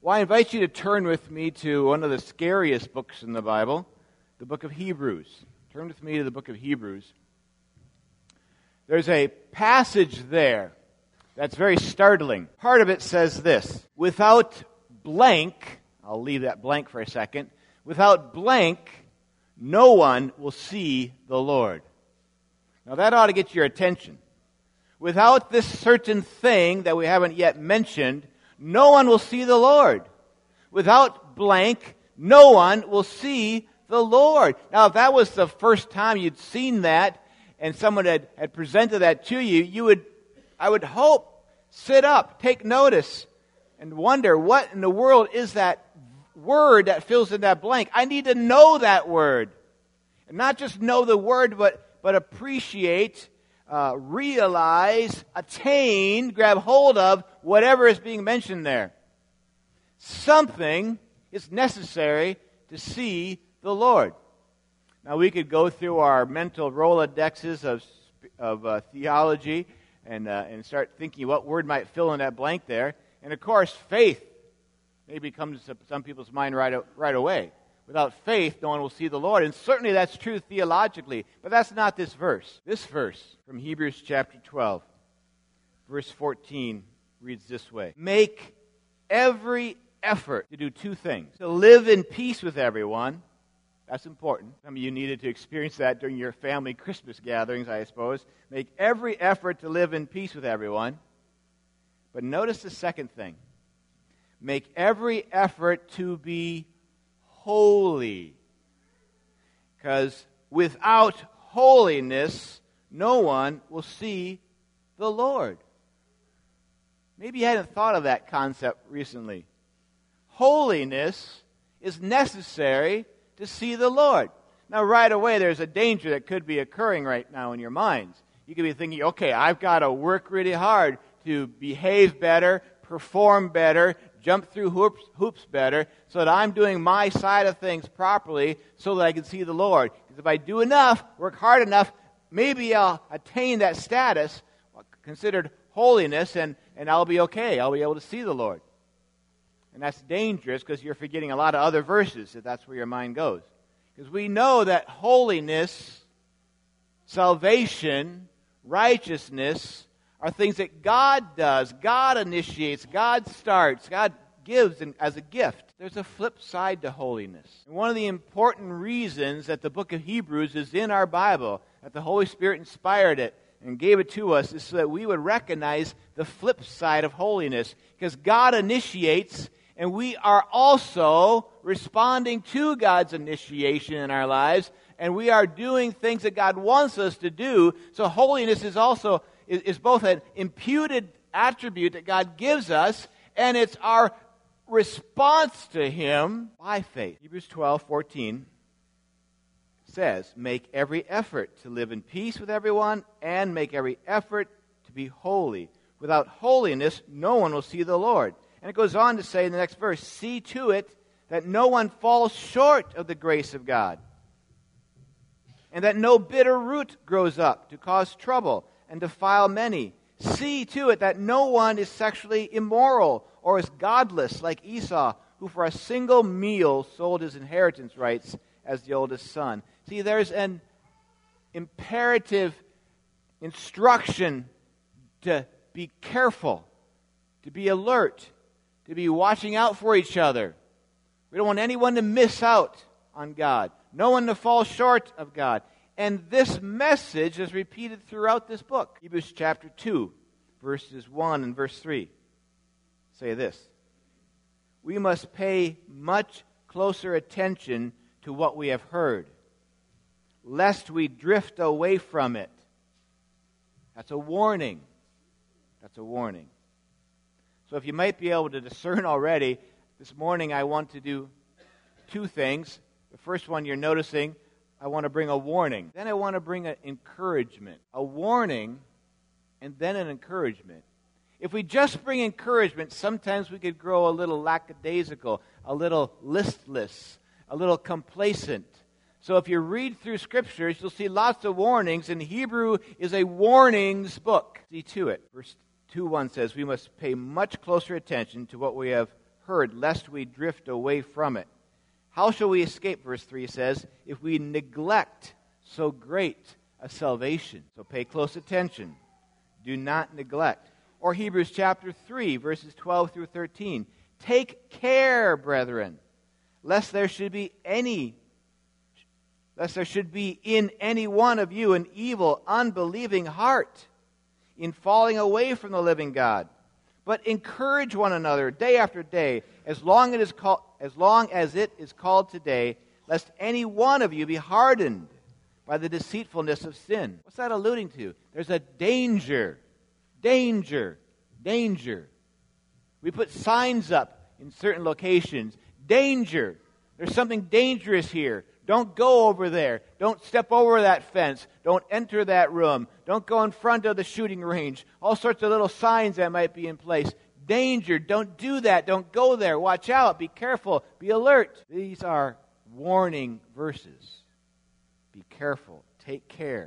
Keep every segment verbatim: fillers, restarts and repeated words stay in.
Well, I invite you to turn with me to one of the scariest books in the Bible, the book of Hebrews. Turn with me to the book of Hebrews. There's a passage there that's very startling. Part of it says this: without blank, I'll leave that blank for a second, without blank, no one will see the Lord. Now that ought to get your attention. Without this certain thing that we haven't yet mentioned, no one will see the Lord. Without blank, no one will see the Lord. Now, if that was the first time you'd seen that, and someone had, had presented that to you, you would, I would hope, sit up, take notice, and wonder, what in the world is that word that fills in that blank? I need to know that word. And not just know the word, but, but appreciate, uh, realize, attain, grab hold of whatever is being mentioned there. Something is necessary to see the Lord. Now, we could go through our mental Rolodexes of, of uh, theology and, uh, and start thinking what word might fill in that blank there. And, of course, faith maybe comes to some people's mind right, right away. Without faith, no one will see the Lord. And certainly that's true theologically. But that's not this verse. This verse from Hebrews chapter twelve, verse fourteen, reads this way: make every effort to do two things. To live in peace with everyone. That's important. Some of you needed to experience that during your family Christmas gatherings, I suppose. Make every effort to live in peace with everyone. But notice the second thing. Make every effort to be holy. Because without holiness, no one will see the Lord. Maybe you hadn't thought of that concept recently. Holiness is necessary to see the Lord. Now, right away, there's a danger that could be occurring right now in your minds. You could be thinking, okay, I've got to work really hard to behave better, perform better, jump through hoops, hoops better, so that I'm doing my side of things properly so that I can see the Lord. Because if I do enough, work hard enough, maybe I'll attain that status considered holiness, and, and I'll be okay. I'll be able to see the Lord. And that's dangerous because you're forgetting a lot of other verses if that's where your mind goes. Because we know that holiness, salvation, righteousness are things that God does, God initiates, God starts, God gives as a gift. There's a flip side to holiness. And one of the important reasons that the book of Hebrews is in our Bible, that the Holy Spirit inspired it and gave it to us, is so that we would recognize the flip side of holiness. Because God initiates, and we are also responding to God's initiation in our lives, and we are doing things that God wants us to do. So holiness is also is, is both an imputed attribute that God gives us, and it's our response to Him by faith. Hebrews twelve fourteen says, make every effort to live in peace with everyone, and make every effort to be holy. Without holiness, no one will see the Lord. And it goes on to say in the next verse, see to it that no one falls short of the grace of God, and that no bitter root grows up to cause trouble and defile many. See to it that no one is sexually immoral or is godless like Esau, who for a single meal sold his inheritance rights as the oldest son. See, there's an imperative instruction to be careful, to be alert, to be watching out for each other. We don't want anyone to miss out on God, no one to fall short of God. And this message is repeated throughout this book. Hebrews chapter two, verses one and verse three say this: we must pay much closer attention to what we have heard, lest we drift away from it. That's a warning. That's a warning. So if you might be able to discern already, this morning I want to do two things. The first one you're noticing, I want to bring a warning. Then I want to bring an encouragement. A warning and then an encouragement. If we just bring encouragement, sometimes we could grow a little lackadaisical, a little listless, a little complacent. So if you read through Scriptures, you'll see lots of warnings, and Hebrew is a warnings book. See to it. Verse two one says, we must pay much closer attention to what we have heard, lest we drift away from it. How shall we escape, verse three says, if we neglect so great a salvation? So pay close attention. Do not neglect. Or Hebrews chapter three, verses twelve through thirteen. Take care, brethren, lest there should be any, lest there should be in any one of you an evil, unbelieving heart in falling away from the living God. But encourage one another day after day, as long, it is called, as long as it is called today, lest any one of you be hardened by the deceitfulness of sin. What's that alluding to? There's a danger, danger, danger. We put signs up in certain locations. Danger. There's something dangerous here. Don't go over there. Don't step over that fence. Don't enter that room. Don't go in front of the shooting range. All sorts of little signs that might be in place. Danger. Don't do that. Don't go there. Watch out. Be careful. Be alert. These are warning verses. Be careful. Take care.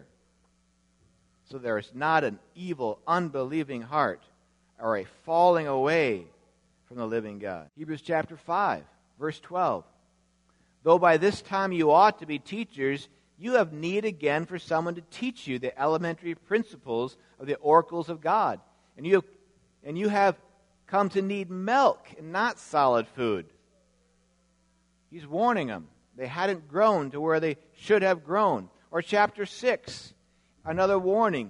So there is not an evil, unbelieving heart or a falling away from the living God. Hebrews chapter five, verse twelve. Though by this time you ought to be teachers, you have need again for someone to teach you the elementary principles of the oracles of God. And you have, and you have come to need milk and not solid food. He's warning them. They hadn't grown to where they should have grown. Or chapter six, another warning.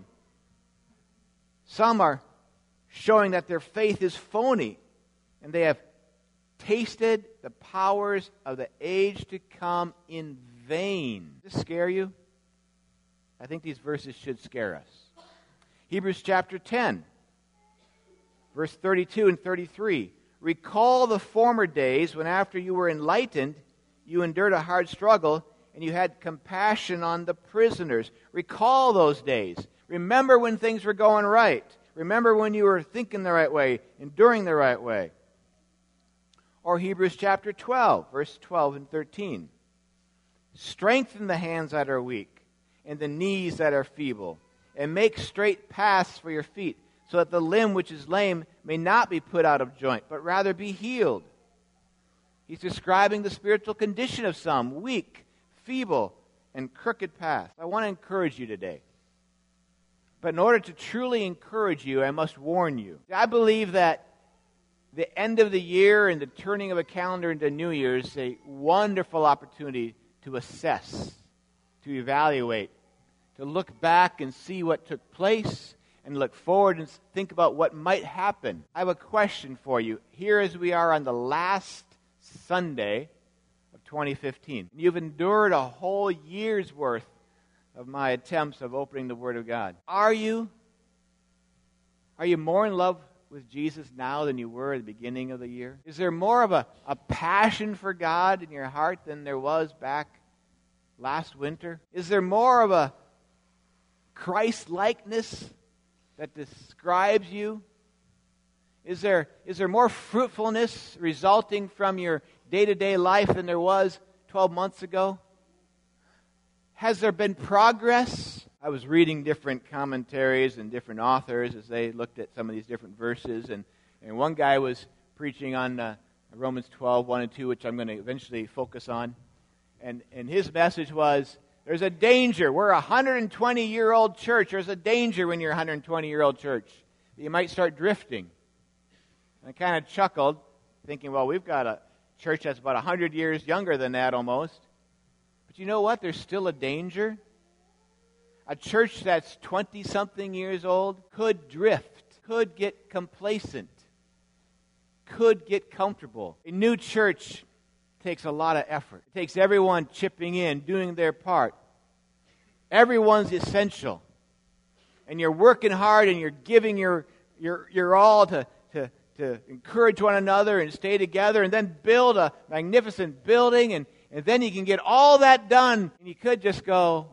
Some are showing that their faith is phony, and they have tasted the powers of the age to come in vain. Does this scare you? I think these verses should scare us. Hebrews chapter ten, verse thirty-two and thirty-three. Recall the former days when after you were enlightened, you endured a hard struggle, and you had compassion on the prisoners. Recall those days. Remember when things were going right. Remember when you were thinking the right way, enduring the right way. Or Hebrews chapter twelve, verse twelve and thirteen. Strengthen the hands that are weak, and the knees that are feeble, and make straight paths for your feet, so that the limb which is lame may not be put out of joint, but rather be healed. He's describing the spiritual condition of some, weak, feeble, and crooked paths. I want to encourage you today. But in order to truly encourage you, I must warn you. I believe that the end of the year and the turning of a calendar into New Year's is a wonderful opportunity to assess, to evaluate, to look back and see what took place, and look forward and think about what might happen. I have a question for you. Here as we are on the last Sunday of twenty fifteen. You've endured a whole year's worth of my attempts of opening the Word of God. Are you? Are you more in love with Jesus now than you were at the beginning of the year? Is there more of a, a passion for God in your heart than there was back last winter? Is there more of a Christ-likeness that describes you? Is there, is there more fruitfulness resulting from your day-to-day life than there was twelve months ago? Has there been progress? I was reading different commentaries and different authors as they looked at some of these different verses, and, and one guy was preaching on uh, Romans twelve, one and two, which I'm going to eventually focus on. And, and his message was, there's a danger. We're a one hundred twenty-year-old church. There's a danger when you're a one hundred twenty-year-old church. You might start drifting. And I kind of chuckled, thinking, well, we've got a church that's about one hundred years younger than that almost. But you know what? There's still a danger. A church that's twenty-something years old could drift, could get complacent, could get comfortable. A new church takes a lot of effort. It takes everyone chipping in, doing their part. Everyone's essential. And you're working hard and you're giving your your, your all to, to, to encourage one another and stay together and then build a magnificent building, and, and then you can get all that done. And you could just go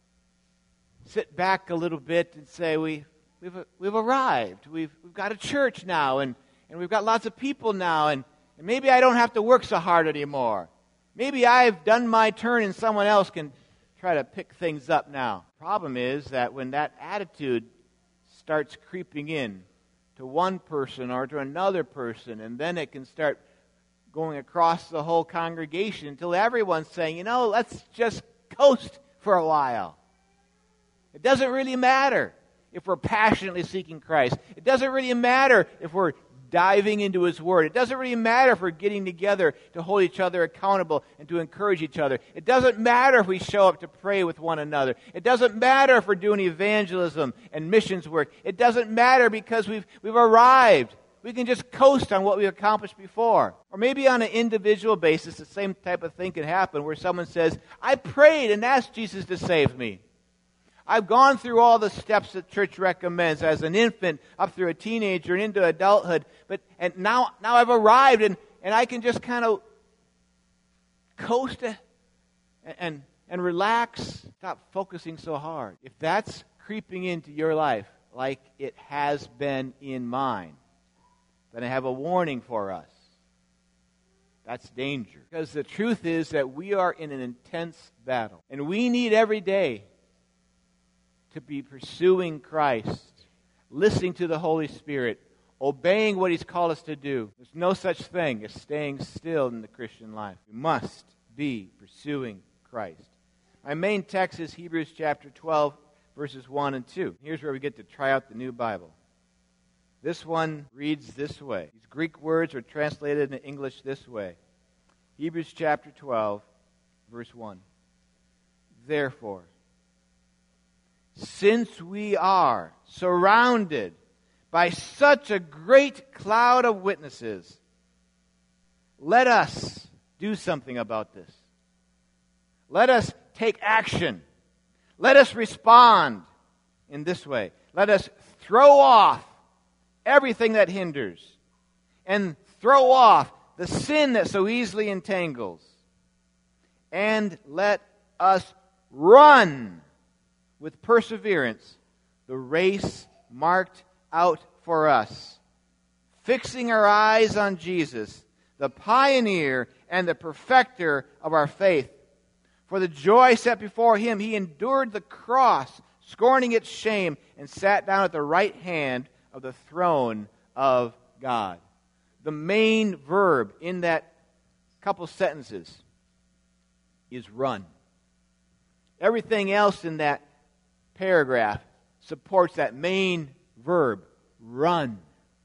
sit back a little bit and say, we, we've we've arrived. We've we've got a church now, and, and we've got lots of people now, and, and maybe I don't have to work so hard anymore. Maybe I've done my turn and someone else can try to pick things up now. Problem is that when that attitude starts creeping in to one person or to another person, and then it can start going across the whole congregation until everyone's saying, you know, let's just coast for a while. It doesn't really matter if we're passionately seeking Christ. It doesn't really matter if we're diving into His Word. It doesn't really matter if we're getting together to hold each other accountable and to encourage each other. It doesn't matter if we show up to pray with one another. It doesn't matter if we're doing evangelism and missions work. It doesn't matter because we've we've arrived. We can just coast on what we've accomplished before. Or maybe on an individual basis, the same type of thing can happen where someone says, I prayed and asked Jesus to save me. I've gone through all the steps that church recommends as an infant, up through a teenager and into adulthood, but and now now I've arrived and, and I can just kind of coast and, and and relax, stop focusing so hard. If that's creeping into your life like it has been in mine, then I have a warning for us. That's danger. Because the truth is that we are in an intense battle, and we need every day to be pursuing Christ, listening to the Holy Spirit, obeying what He's called us to do. There's no such thing as staying still in the Christian life. We must be pursuing Christ. My main text is Hebrews chapter twelve, verses one and two. Here's where we get to try out the New Bible. This one reads this way. These Greek words are translated in English this way. Hebrews chapter twelve, verse one. Therefore, since we are surrounded by such a great cloud of witnesses, let us do something about this. Let us take action. Let us respond in this way. Let us throw off everything that hinders and throw off the sin that so easily entangles. And let us run with perseverance the race marked out for us, fixing our eyes on Jesus, the pioneer and the perfecter of our faith. For the joy set before Him, He endured the cross, scorning its shame, and sat down at the right hand of the throne of God. The main verb in that couple sentences is run. Everything else in that paragraph supports that main verb, run.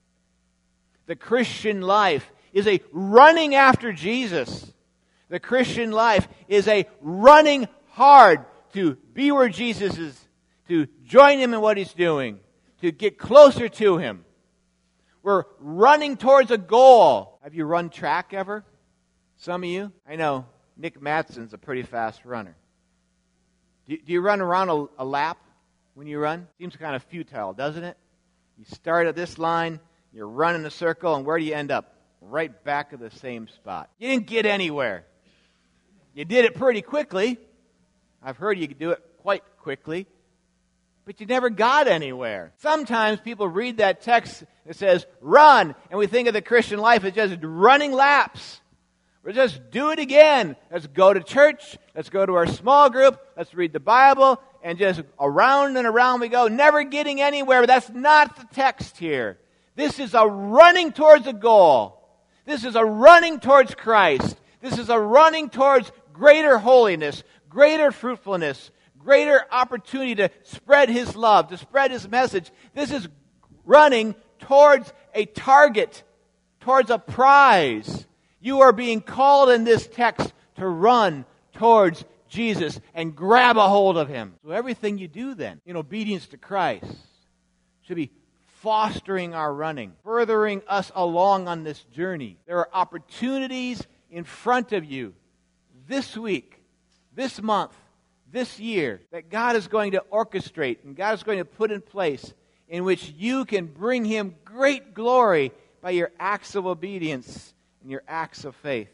The Christian life is a running after Jesus. The Christian life is a running hard to be where Jesus is, to join Him in what He's doing, to get closer to Him. We're running towards a goal. Have you run track ever? Some of you? I know Nick Matson's a pretty fast runner. Do, do you run around a, a lap when you run? Seems kind of futile, doesn't it? You start at this line, you're running a circle, and where do you end up? Right back at the same spot. You didn't get anywhere. You did it pretty quickly. I've heard you could do it quite quickly. But you never got anywhere. Sometimes people read that text that says, run, and we think of the Christian life as just running laps. We'll just do it again. Let's go to church. Let's go to our small group. Let's read the Bible. And just around and around we go, never getting anywhere. But that's not the text here. This is a running towards a goal. This is a running towards Christ. This is a running towards greater holiness, greater fruitfulness, greater opportunity to spread His love, to spread His message. This is running towards a target, towards a prize. You are being called in this text to run towards Jesus and grab a hold of Him. So everything you do then, in obedience to Christ, should be fostering our running, furthering us along on this journey. There are opportunities in front of you this week, this month, this year, that God is going to orchestrate and God is going to put in place in which you can bring Him great glory by your acts of obedience and your acts of faith.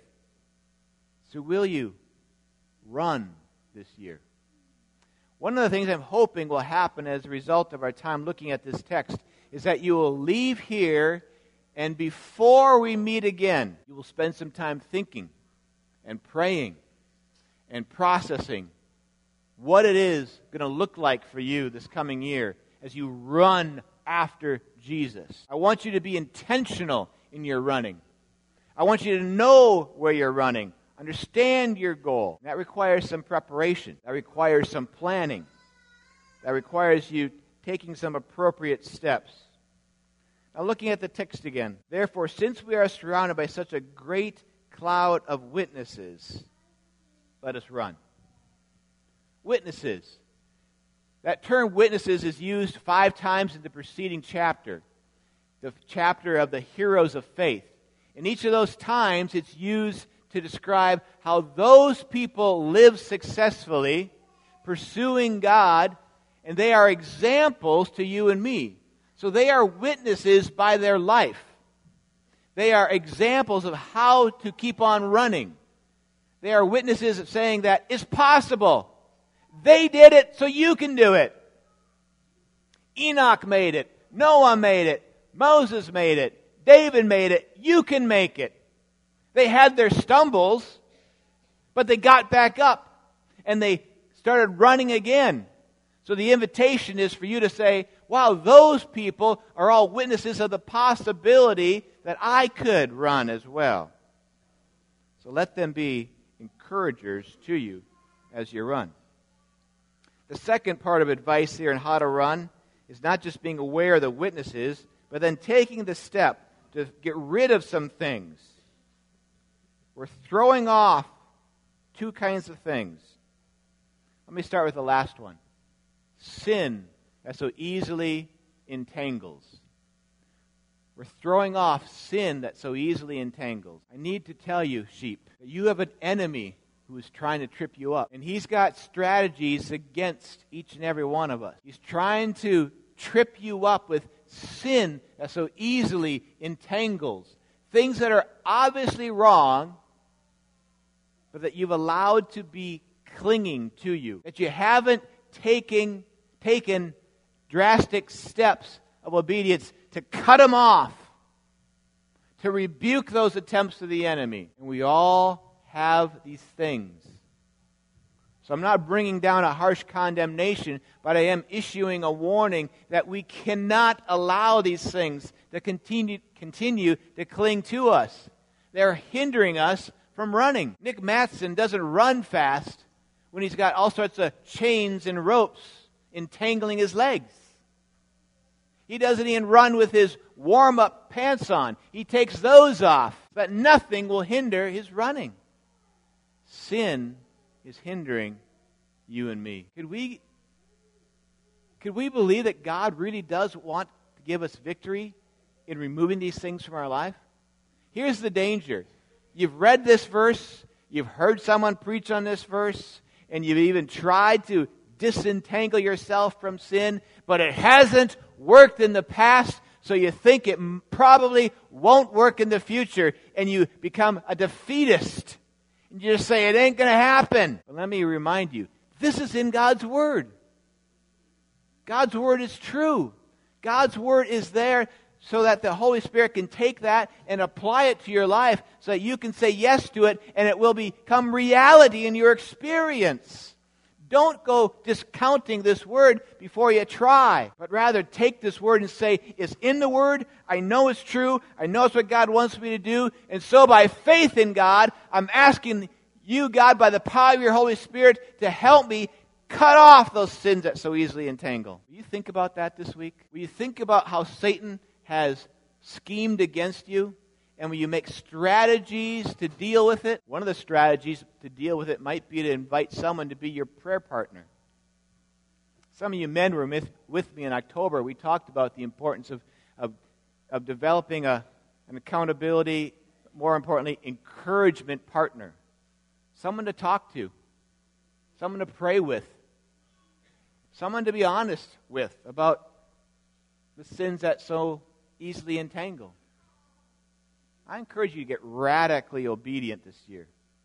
So will you run this year? One of the things I'm hoping will happen as a result of our time looking at this text is that you will leave here, and before we meet again, you will spend some time thinking and praying and processing what it is going to look like for you this coming year as you run after Jesus. I want you to be intentional in your running. I want you to know where you're running. Understand your goal. That requires some preparation. That requires some planning. That requires you taking some appropriate steps. Now looking at the text again. Therefore, since we are surrounded by such a great cloud of witnesses, let us run. Witnesses. That term witnesses is used five times in the preceding chapter. The chapter of the heroes of faith. In each of those times, it's used to describe how those people live successfully, pursuing God, and they are examples to you and me. So they are witnesses by their life. They are examples of how to keep on running. They are witnesses of saying that it's possible. They did it, so you can do it. Enoch made it. Noah made it. Moses made it. David made it. You can make it. They had their stumbles, but they got back up and they started running again. So the invitation is for you to say, wow, those people are all witnesses of the possibility that I could run as well. So let them be encouragers to you as you run. The second part of advice here on how to run is not just being aware of the witnesses, but then taking the step to get rid of some things. We're throwing off two kinds of things. Let me start with the last one. Sin that so easily entangles. We're throwing off sin that so easily entangles. I need to tell you, sheep, that you have an enemy who is trying to trip you up. And he's got strategies against each and every one of us. He's trying to trip you up with sin that so easily entangles. Things that are obviously wrong, but that you've allowed to be clinging to you. That you haven't taken, taken drastic steps of obedience to cut them off. To rebuke those attempts of the enemy. And we all have these things. So I'm not bringing down a harsh condemnation, but I am issuing a warning that we cannot allow these things to continue, continue to cling to us. They're hindering us from running. Nick Matheson doesn't run fast when he's got all sorts of chains and ropes entangling his legs. He doesn't even run with his warm-up pants on. He takes those off, but nothing will hinder his running. Sin is hindering you and me. Could we, could we believe that God really does want to give us victory in removing these things from our life? Here's the danger. You've read this verse, you've heard someone preach on this verse, and you've even tried to disentangle yourself from sin, but it hasn't worked in the past, so you think it probably won't work in the future, and you become a defeatist. And you just say, it ain't going to happen. But let me remind you, this is in God's Word. God's Word is true. God's Word is there so that the Holy Spirit can take that and apply it to your life so that you can say yes to it and it will become reality in your experience. Don't go discounting this Word before you try, but rather take this Word and say, it's in the Word, I know it's true, I know it's what God wants me to do, and so by faith in God, I'm asking you, God, by the power of your Holy Spirit, to help me cut off those sins that so easily entangle. Will you think about that this week? Will you think about how Satan has schemed against you? And will you make strategies to deal with it? One of the strategies to deal with it might be to invite someone to be your prayer partner. Some of you men were with, with me in October. We talked about the importance of, of, of developing a, an accountability, more importantly, encouragement partner. Someone to talk to. Someone to pray with. Someone to be honest with about the sins that so easily entangle. I encourage you to get radically obedient this year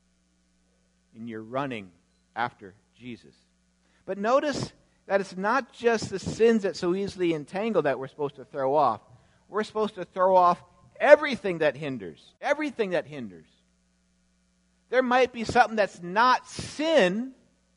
in your running after Jesus. But notice that it's not just the sins that so easily entangle that we're supposed to throw off. We're supposed to throw off everything that hinders. Everything that hinders. There might be something that's not sin,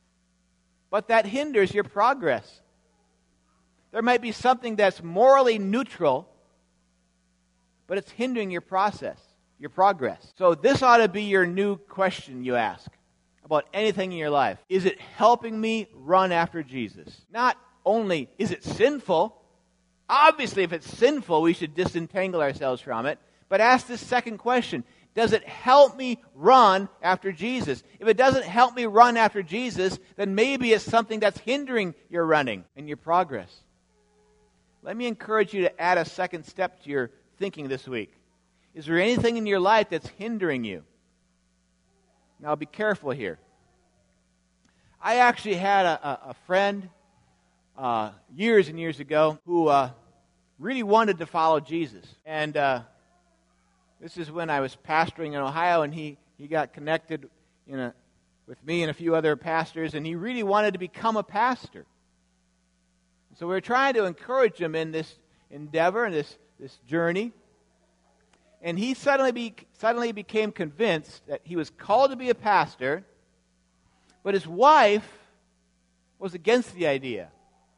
but that hinders your progress. There might be something that's morally neutral, but it's hindering your process. your progress. So this ought to be your new question you ask about anything in your life. Is it helping me run after Jesus? Not only is it sinful. Obviously, if it's sinful, we should disentangle ourselves from it. But ask this second question. Does it help me run after Jesus? If it doesn't help me run after Jesus, then maybe it's something that's hindering your running and your progress. Let me encourage you to add a second step to your thinking this week. Is there anything in your life that's hindering you? Now, be careful here. I actually had a, a, a friend uh, years and years ago who uh, really wanted to follow Jesus. And uh, this is when I was pastoring in Ohio, and he, he got connected in a, with me and a few other pastors, and he really wanted to become a pastor. So we were trying to encourage him in this endeavor and this, this journey. And he suddenly be, suddenly became convinced that he was called to be a pastor, but his wife was against the idea.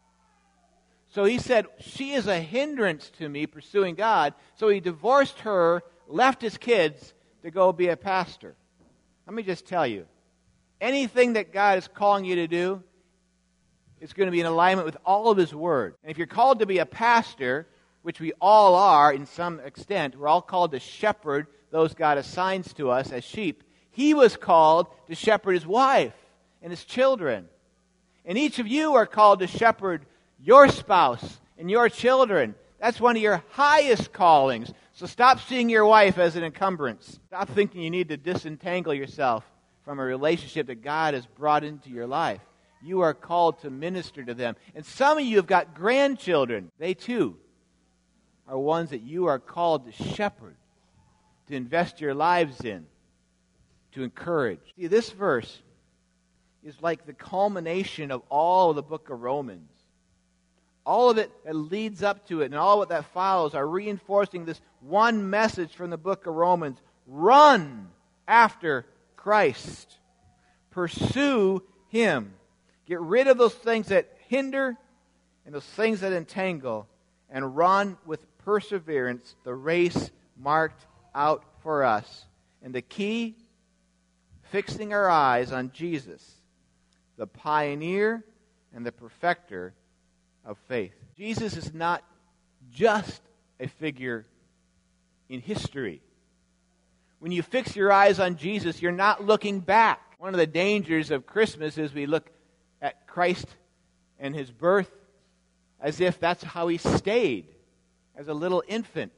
So he said, she is a hindrance to me pursuing God. So he divorced her, left his kids to go be a pastor. Let me just tell you, anything that God is calling you to do is going to be in alignment with all of His Word. And if you're called to be a pastor, which we all are in some extent, we're all called to shepherd those God assigns to us as sheep. He was called to shepherd his wife and his children. And each of you are called to shepherd your spouse and your children. That's one of your highest callings. So stop seeing your wife as an encumbrance. Stop thinking you need to disentangle yourself from a relationship that God has brought into your life. You are called to minister to them. And some of you have got grandchildren. They too are ones that you are called to shepherd, to invest your lives in, to encourage. See, this verse is like the culmination of all of the book of Romans. All of it that leads up to it and all of it that follows are reinforcing this one message from the book of Romans. Run after Christ. Pursue Him. Get rid of those things that hinder and those things that entangle, and run with perseverance the race marked out for us. And the key, fixing our eyes on Jesus, the pioneer and the perfecter of faith. Jesus is not just a figure in history. When you fix your eyes on Jesus, you're not looking back. One of the dangers of Christmas is we look at Christ and His birth as if that's how He stayed as a little infant.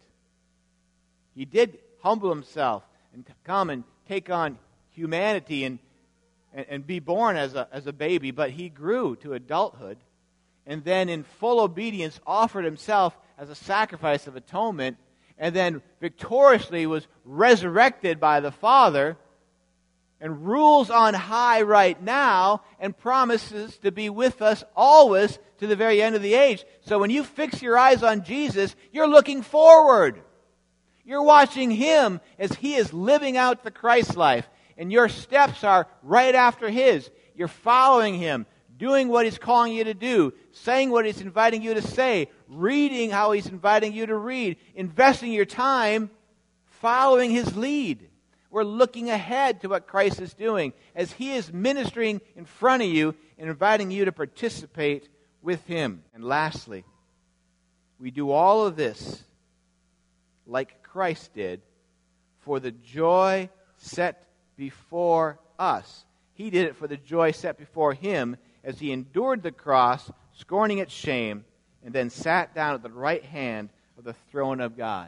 He did humble Himself and come and take on humanity and, and, and be born as a, as a baby, but He grew to adulthood and then in full obedience offered Himself as a sacrifice of atonement, and then victoriously was resurrected by the Father and rules on high right now and promises to be with us always to the very end of the age. So when you fix your eyes on Jesus, you're looking forward. You're watching Him as He is living out the Christ life, and your steps are right after His. You're following Him, doing what He's calling you to do, saying what He's inviting you to say, reading how He's inviting you to read, investing your time following His lead. We're looking ahead to what Christ is doing as He is ministering in front of you and inviting you to participate with Him. And lastly, we do all of this like Christ did for the joy set before us. He did it for the joy set before Him as He endured the cross, scorning its shame, and then sat down at the right hand of the throne of God.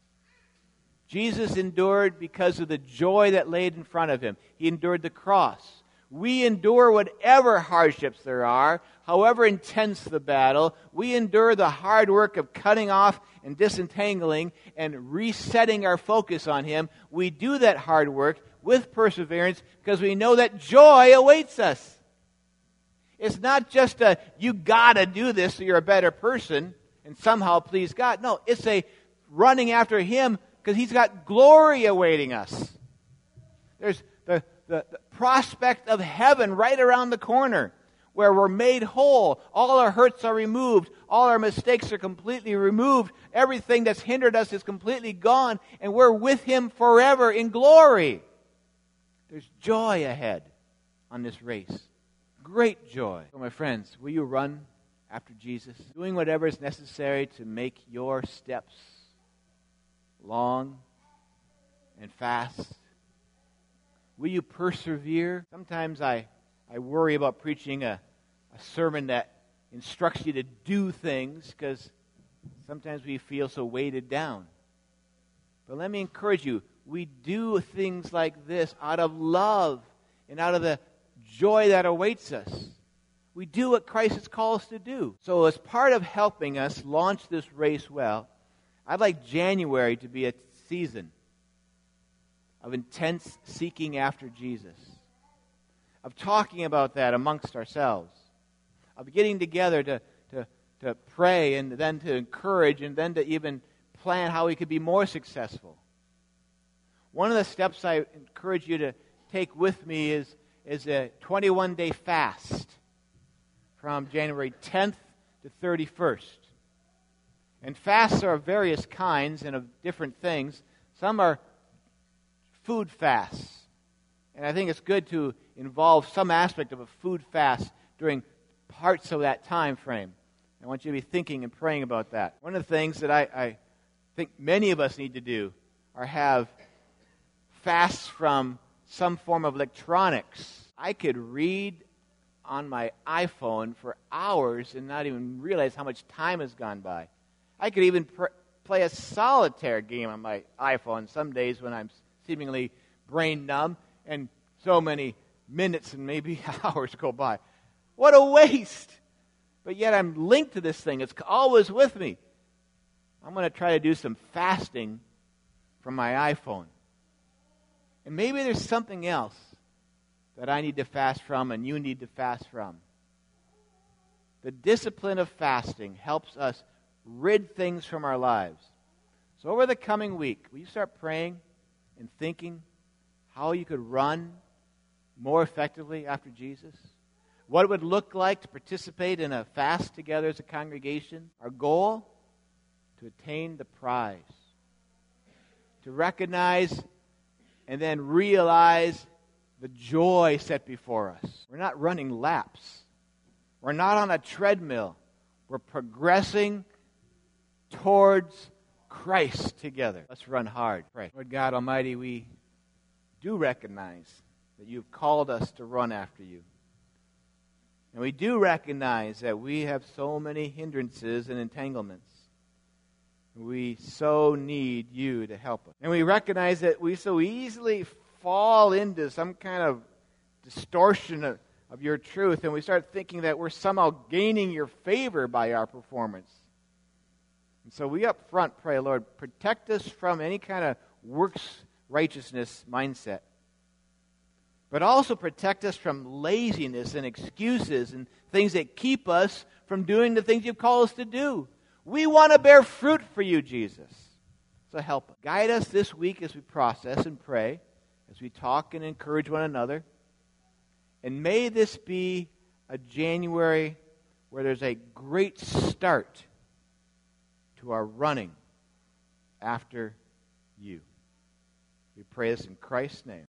Jesus endured because of the joy that laid in front of Him. He endured the cross. We endure whatever hardships there are, however intense the battle. We endure the hard work of cutting off and disentangling and resetting our focus on Him. We do that hard work with perseverance because we know that joy awaits us. It's not just a, you gotta do this so you're a better person and somehow please God. No, it's a running after Him because He's got glory awaiting us. There's the, the, the prospect of heaven right around the corner. where we're made whole. All our hurts are removed. All our mistakes are completely removed. Everything that's hindered us is completely gone, and we're with Him forever in glory. There's joy ahead on this race. Great joy. So my friends, will you run after Jesus, doing whatever is necessary to make your steps long and fast? Will you persevere? Sometimes I, I worry about preaching a, a sermon that instructs you to do things, because sometimes we feel so weighted down. But let me encourage you, we do things like this out of love and out of the joy that awaits us. We do what Christ has called us to do. So as part of helping us launch this race well, I'd like January to be a season of intense seeking after Jesus, of talking about that amongst ourselves, of getting together to, to, to pray and then to encourage and then to even plan how we could be more successful. One of the steps I encourage you to take with me is, is a twenty-one day fast from January tenth to thirty-first. And fasts are of various kinds and of different things. Some are food fasts. And I think it's good to involve some aspect of a food fast during parts of that time frame. I want you to be thinking and praying about that. One of the things that I, I think many of us need to do are have fasts from some form of electronics. I could read on my iPhone for hours and not even realize how much time has gone by. I could even pr- play a solitaire game on my iPhone some days when I'm seemingly brain numb, and so many minutes and maybe hours go by. What a waste! But yet I'm linked to this thing. It's always with me. I'm going to try to do some fasting from my iPhone. And maybe there's something else that I need to fast from and you need to fast from. The discipline of fasting helps us rid things from our lives. So over the coming week, will you start praying and thinking how you could run more effectively after Jesus? What it would look like to participate in a fast together as a congregation? Our goal? To attain the prize. To recognize and then realize the joy set before us. We're not running laps. We're not on a treadmill. We're progressing towards Christ together. Let's run hard. Pray. Lord God Almighty, we do recognize that you've called us to run after you. And we do recognize that we have so many hindrances and entanglements. We so need you to help us. And we recognize that we so easily fall into some kind of distortion of, of your truth, and we start thinking that we're somehow gaining your favor by our performance. And so we up front pray, Lord, protect us from any kind of works righteousness mindset. But also protect us from laziness and excuses and things that keep us from doing the things you've called us to do. We want to bear fruit for you, Jesus. So help us. Guide us this week as we process and pray, as we talk and encourage one another. And may this be a January where there's a great start to our running after you. We pray this in Christ's name.